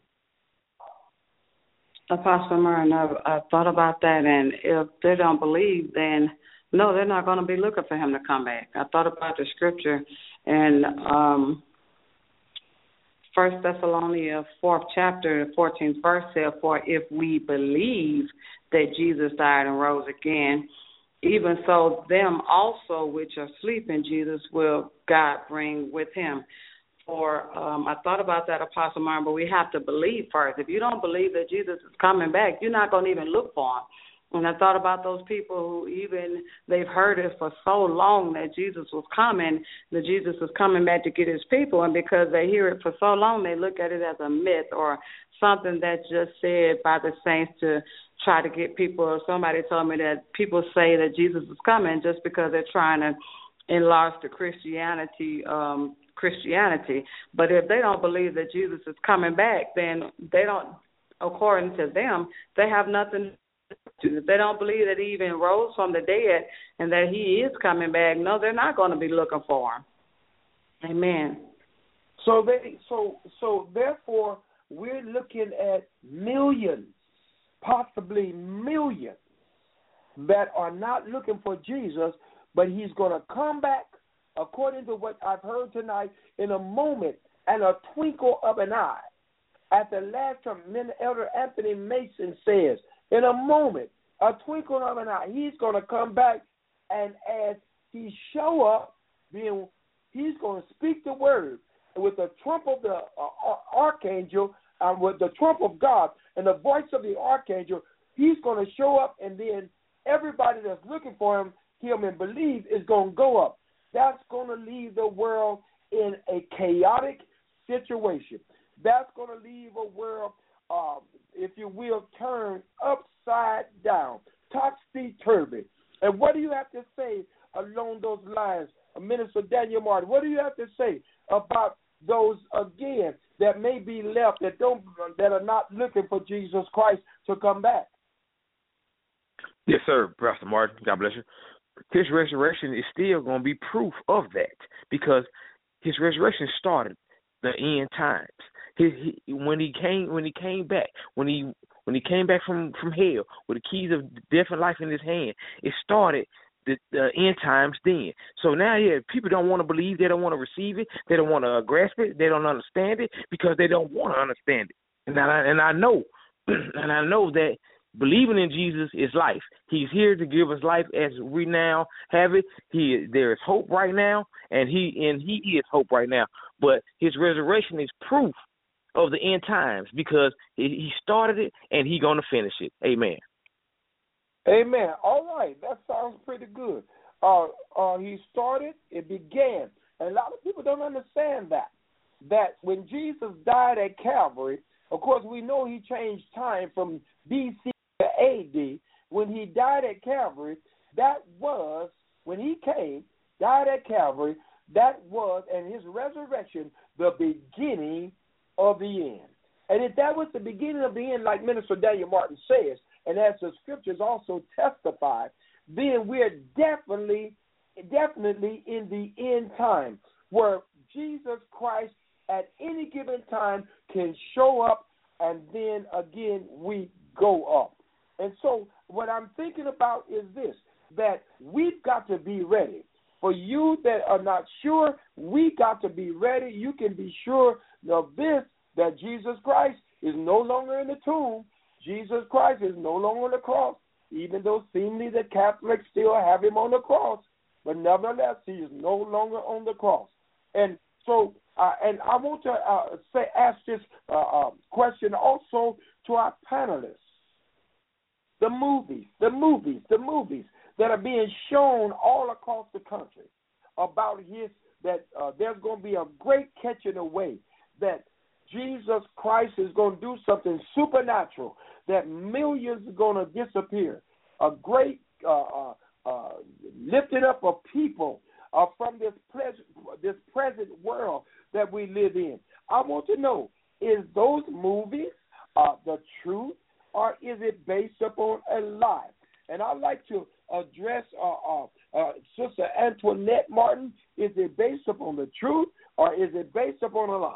Apostle Martin, I've, I've thought about that, and if they don't believe, then no, they're not going to be looking for him to come back. I thought about the scripture, and um, First Thessalonians fourth chapter, the fourteenth verse says, "For if we believe that Jesus died and rose again, even so them also which are asleep in Jesus will God bring with him." Or um, I thought about that, Apostle Martin, but we have to believe first. If you don't believe that Jesus is coming back, you're not going to even look for him. And I thought about those people who even they've heard it for so long that Jesus was coming, that Jesus was coming back to get his people, and because they hear it for so long, they look at it as a myth or something that's just said by the saints to try to get people. Or somebody told me that people say that Jesus is coming just because they're trying to enlarge the Christianity um Christianity. But if they don't believe that Jesus is coming back, then they don't, according to them, they have nothing to do. If they don't believe that he even rose from the dead and that he is coming back, no, they're not going to be looking for him. Amen. So they so so therefore we're looking at millions, possibly millions, that are not looking for Jesus, but he's going to come back, according to what I've heard tonight, in a moment and a twinkle of an eye. At the last time, Elder Anthony Mason says, in a moment, a twinkle of an eye, he's going to come back, and as he show up, then he's going to speak the word with the trump of the uh, archangel, uh, with the trump of God and the voice of the archangel. He's going to show up, and then everybody that's looking for him, him and believe is going to go up. That's going to leave the world in a chaotic situation. That's going to leave a world, uh, if you will, turned upside down, topsy-turvy. And what do you have to say along those lines, Minister Daniel Martin? What do you have to say about those, again, that may be left, that don't, that are not looking for Jesus Christ to come back? Yes, sir, Pastor Martin. God bless you. His resurrection is still going to be proof of that, because his resurrection started the end times. His, he, when he came, when he came back, when he when he came back from, from hell with the keys of death and life in his hand, it started the, the end times then. So now, yeah, people don't want to believe, they don't want to receive it, they don't want to grasp it, they don't understand it because they don't want to understand it. And I and I know, and I know that believing in Jesus is life. He's here to give us life as we now have it. He there is hope right now, and he and he is hope right now. But his resurrection is proof of the end times, because he started it and he's going to finish it. Amen. Amen. All right, that sounds pretty good. Uh, uh, he started, it began. And a lot of people don't understand that. That when Jesus died at Calvary, of course, we know he changed time from B C to A D. When he died at Calvary, that was, when he came, died at Calvary, that was, and his resurrection, the beginning of the end. And if that was the beginning of the end, like Minister Daniel Martin says, and as the scriptures also testify, then we're definitely, definitely in the end time, where Jesus Christ at any given time can show up, and then again we go up. And so what I'm thinking about is this, that we've got to be ready. For you that are not sure, we got to be ready. You can be sure of this, that Jesus Christ is no longer in the tomb. Jesus Christ is no longer on the cross, even though seemingly the Catholics still have him on the cross. But nevertheless, he is no longer on the cross. And so, uh, and I want to uh, say, ask this uh, uh, question also to our panelists. The movies, the movies, the movies that are being shown all across the country about his, that uh, there's going to be a great catching away, that Jesus Christ is going to do something supernatural, that millions are going to disappear, a great uh, uh, uh, lifting up of people uh, from this, pres- this present world that we live in. I want to know, is those movies uh, the truth, or is it based upon a lie? And I'd like to address uh, uh, uh, Sister Antoinette Martin. Is it based upon the truth, or is it based upon a lie?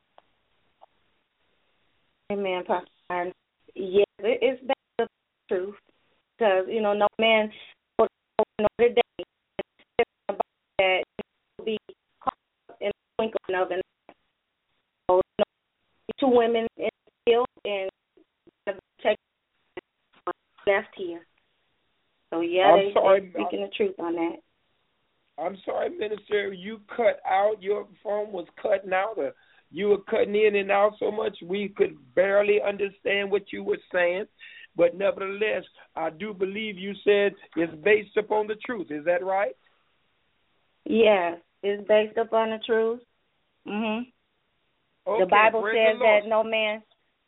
Amen, Pastor Martin. Yes, it is based upon the truth, because, you know, no man will know the day about that will be caught up in the twinkling of an eye. So, you know, two women in the field, and take left here. So, yeah, I'm they, sorry, they're speaking the truth on that. I'm sorry, Minister, you cut out. Your phone was cutting out. Or you were cutting in and out so much we could barely understand what you were saying. But nevertheless, I do believe you said it's based upon the truth. Is that right? Yes, it's based upon the truth. Mhm. Okay, the Bible says the that no man.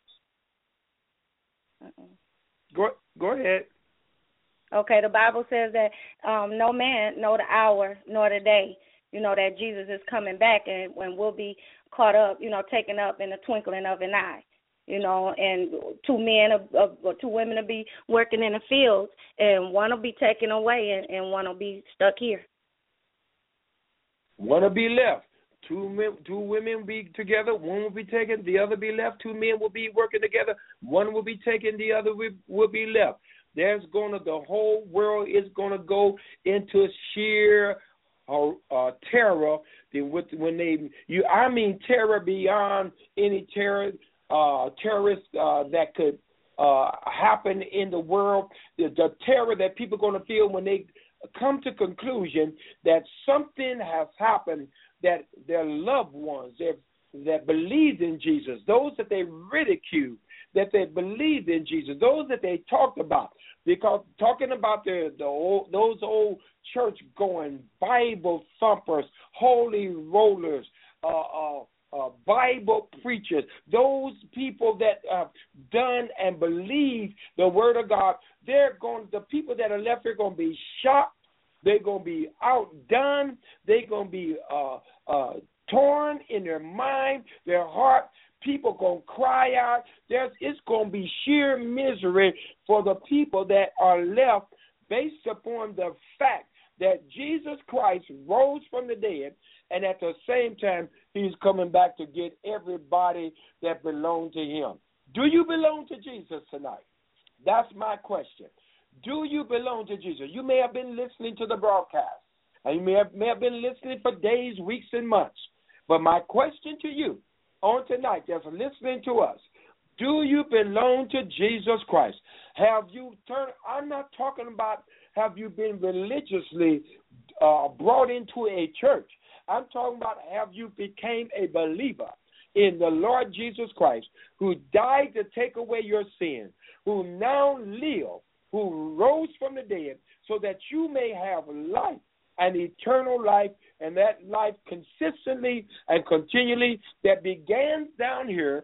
Uh-uh. Go go ahead. Okay, the Bible says that um, no man know the hour nor the day, you know, that Jesus is coming back, and when we'll be caught up, you know, taken up in the twinkling of an eye, you know, and two men or, or two women will be working in the fields, and one will be taken away, and, and one will be stuck here. One will be left. Two men, two women will be together. One will be taken. The other be left. Two men will be working together. One will be taken. The other will, will be left. There's going to, the whole world is going to go into sheer uh, uh, terror. When they, you, I mean, terror beyond any terror, uh, terrorist uh, that could uh, happen in the world. The, the terror that people are going to feel when they come to conclusion that something has happened that their loved ones, their, that believed in Jesus, those that they ridiculed, that they believed in Jesus, those that they talked about, because talking about the, the old, those old church-going Bible thumpers, holy rollers, uh, uh, uh, Bible preachers, those people that have done and believe the Word of God, they're going. The people that are left are going to be shocked. They're going to be outdone. They're going to be uh, uh, torn in their mind, their heart. People going to cry out. There's, it's going to be sheer misery for the people that are left based upon the fact that Jesus Christ rose from the dead, and at the same time, he's coming back to get everybody that belongs to him. Do you belong to Jesus tonight? That's my question. Do you belong to Jesus? You may have been listening to the broadcast, and you may have, may have been listening for days, weeks, and months. But my question to you on tonight that's listening to us, do you belong to Jesus Christ? Have you turned, I'm not talking about have you been religiously uh, brought into a church. I'm talking about have you became a believer in the Lord Jesus Christ, who died to take away your sins, who now live, who rose from the dead, so that you may have life and eternal life, and that life consistently and continually that began down here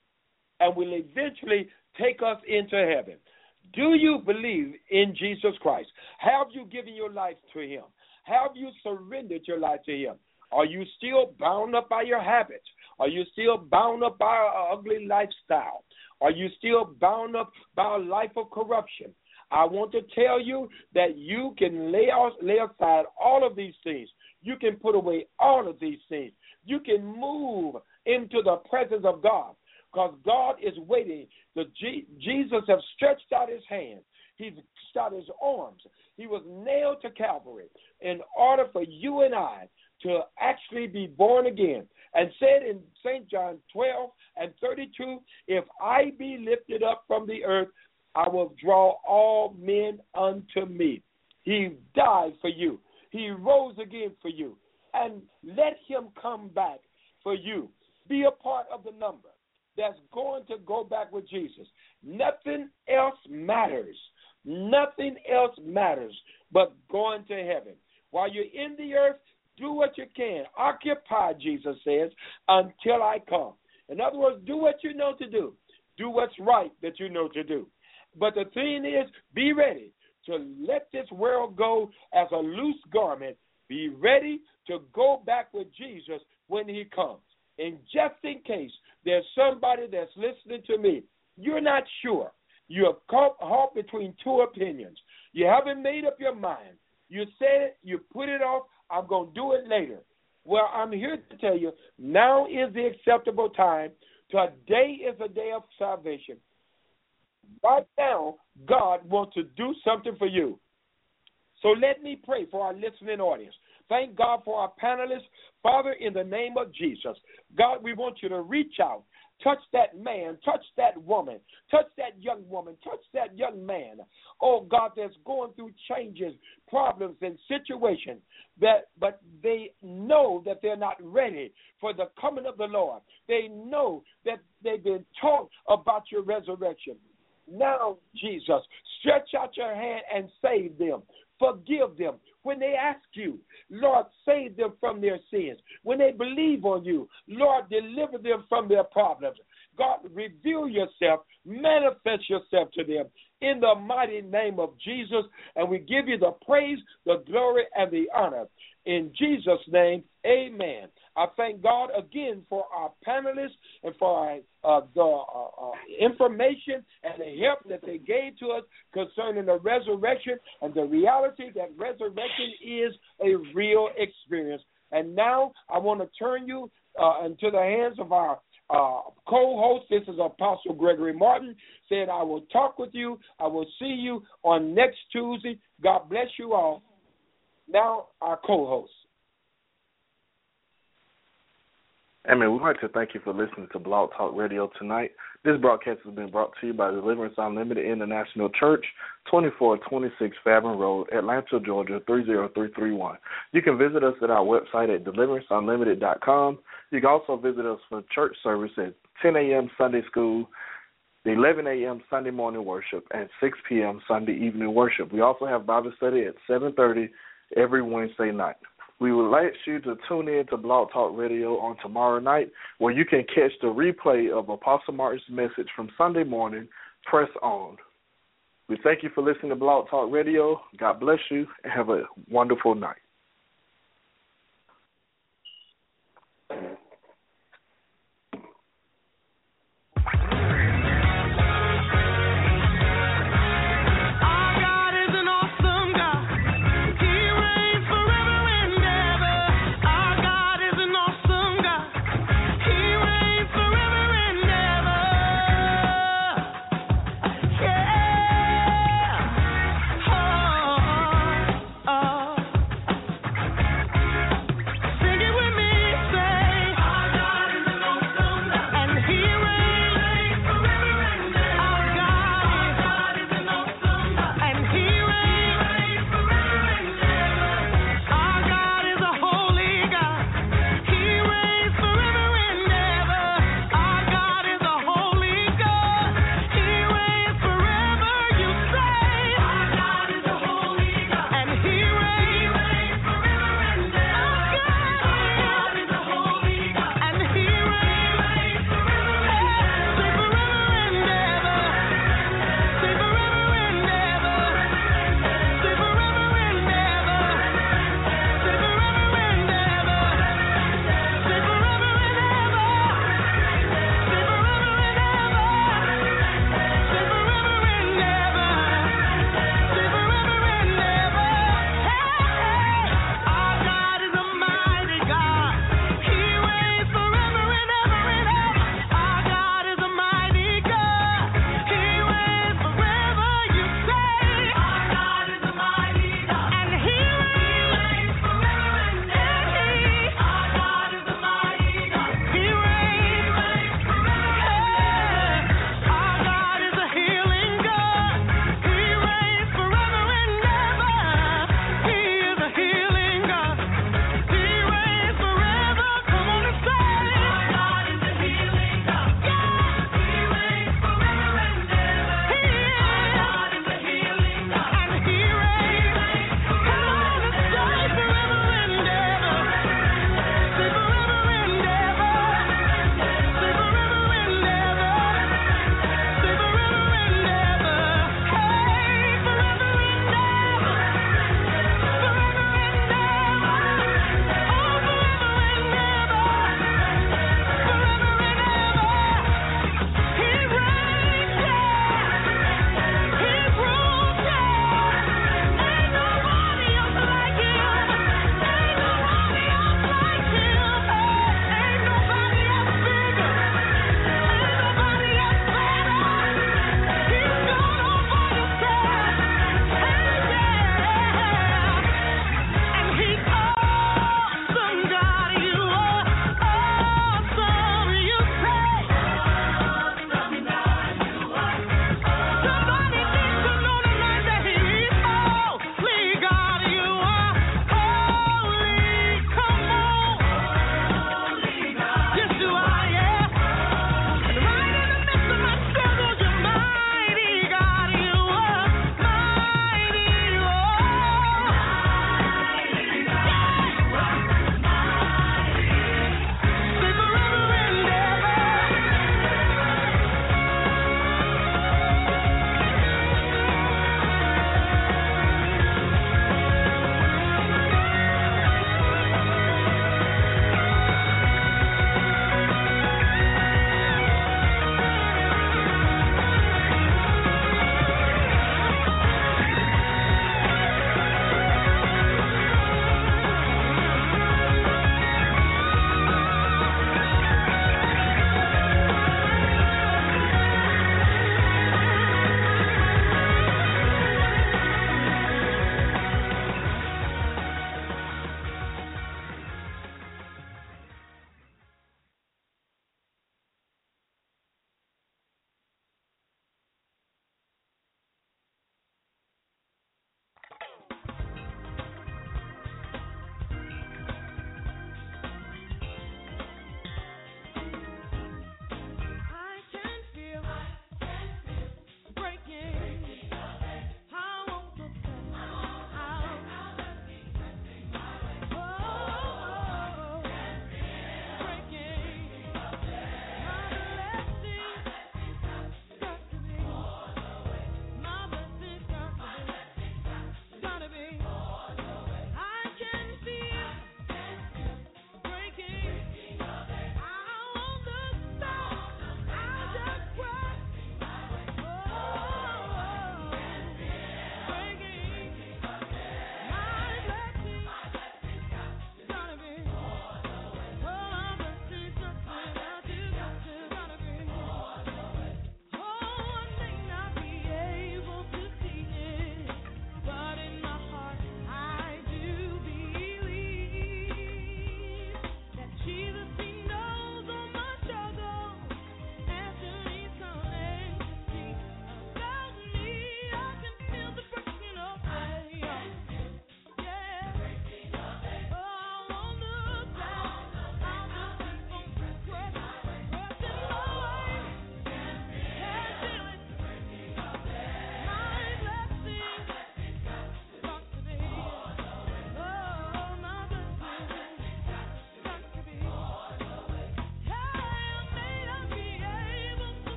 and will eventually take us into heaven. Do you believe in Jesus Christ? Have you given your life to him? Have you surrendered your life to him? Are you still bound up by your habits? Are you still bound up by an ugly lifestyle? Are you still bound up by a life of corruption? I want to tell you that you can lay, out, lay aside all of these things. You can put away all of these things. You can move into the presence of God, because God is waiting. The G- Jesus has stretched out his hand. He's stretched out his arms. He was nailed to Calvary in order for you and I to actually be born again. And said in Saint John twelve and thirty-two, if I be lifted up from the earth, I will draw all men unto me. He died for you. He rose again for you. And let him come back for you. Be a part of the number that's going to go back with Jesus. Nothing else matters. Nothing else matters but going to heaven. While you're in the earth, do what you can. Occupy, Jesus says, until I come. In other words, do what you know to do. Do what's right that you know to do. But the thing is, be ready to let this world go as a loose garment. Be ready to go back with Jesus when he comes. And just in case there's somebody that's listening to me, you're not sure. You're caught, caught between two opinions. You haven't made up your mind. You said it, you put it off, I'm going to do it later. Well, I'm here to tell you, now is the acceptable time. Today is a day of salvation. Right now, God wants to do something for you. So let me pray for our listening audience. Thank God for our panelists. Father, in the name of Jesus, God, we want you to reach out. Touch that man, touch that woman, touch that young woman, touch that young man. Oh, God, that's going through changes, problems, and situations, that, but they know that they're not ready for the coming of the Lord. They know that they've been taught about your resurrection. Now, Jesus, stretch out your hand and save them. Forgive them. When they ask you, Lord, save them from their sins. When they believe on you, Lord, deliver them from their problems. God, reveal yourself, manifest yourself to them in the mighty name of Jesus. And we give you the praise, the glory, and the honor. In Jesus' name, amen. I thank God again for our panelists and for our, uh, the uh, uh, information and the help that they gave to us concerning the resurrection and the reality that resurrection is a real experience. And now I want to turn you uh, into the hands of our uh, co-host. This is Apostle Gregory Martin, saying I will talk with you. I will see you on next Tuesday. God bless you all. Now our co-host. Amen. We'd like to thank you for listening to Blog Talk Radio tonight. This broadcast has been brought to you by Deliverance Unlimited International Church, twenty-four twenty-six Fairburn Road, Atlanta, Georgia, three zero three three one. You can visit us at our website at deliverance unlimited dot com. You can also visit us for church service at ten a.m. Sunday school, eleven a.m. Sunday morning worship, and six p.m. Sunday evening worship. We also have Bible study at seven thirty every Wednesday night. We would like you to tune in to Blog Talk Radio on tomorrow night, where you can catch the replay of Apostle Martin's message from Sunday morning, Press On. We thank you for listening to Blog Talk Radio. God bless you, and have a wonderful night.